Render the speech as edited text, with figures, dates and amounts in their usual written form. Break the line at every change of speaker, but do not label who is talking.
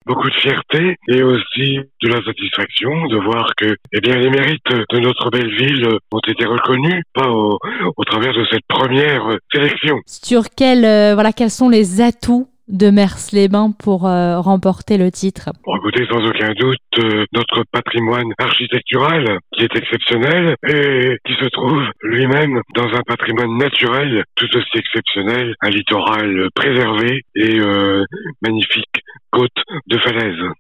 beaucoup de fierté et aussi de la satisfaction de voir que, eh bien, les mérites de notre belle ville ont été reconnus, pas au travers de cette première sélection.
Quels sont les atouts de Mers-les-Bains pour remporter le titre?
Bon, écoutez, sans aucun doute, notre patrimoine architectural qui est exceptionnel et qui se trouve lui-même dans un patrimoine naturel tout aussi exceptionnel, un littoral préservé et magnifique côte de falaises.